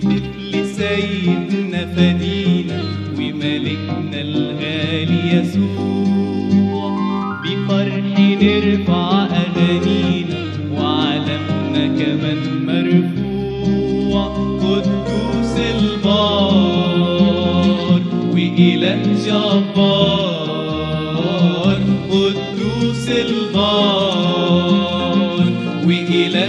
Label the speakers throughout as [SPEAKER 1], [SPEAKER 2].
[SPEAKER 1] نهتف لسيدنا فدينا وملكنا الغالي يسوع، بفرح نرفع أغانينا وعلمنا كمان مرفوع. قدوس البار وإله جبار، قدوس البار وإله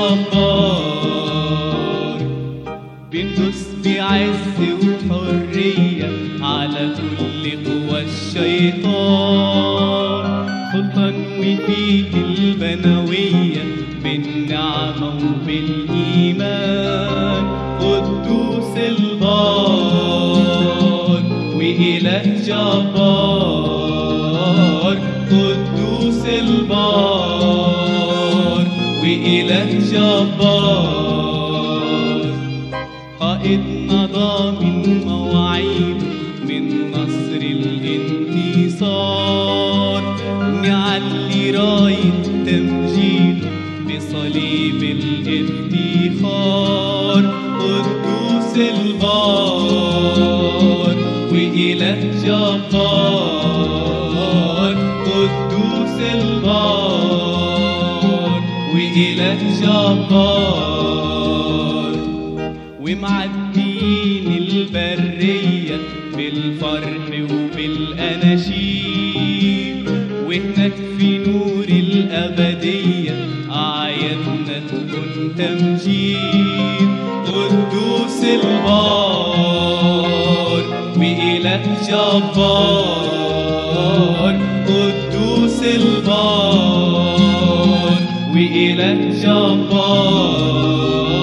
[SPEAKER 1] جبار. بندوس بعز وحرية على كل قوى الشيطان، سلطان وفيك البنوية بالنعمة وبالإيمان. قدوس البار وإله جبار، قدوس البار وإله جبار. قائدنا ضامن مواعيد من نصر الانتصار، نعلي راية تمجيد بصليب الافتخار. قدوس البار وإله جبار، قدوس البار وإله جبار. ومعديين البرية بالفرح وبالأناشيد، وهناك في نور الأبدية أعيادنا تكون تمجيد. قدوس البار وإله جبار، قدوس البار وإله جبار.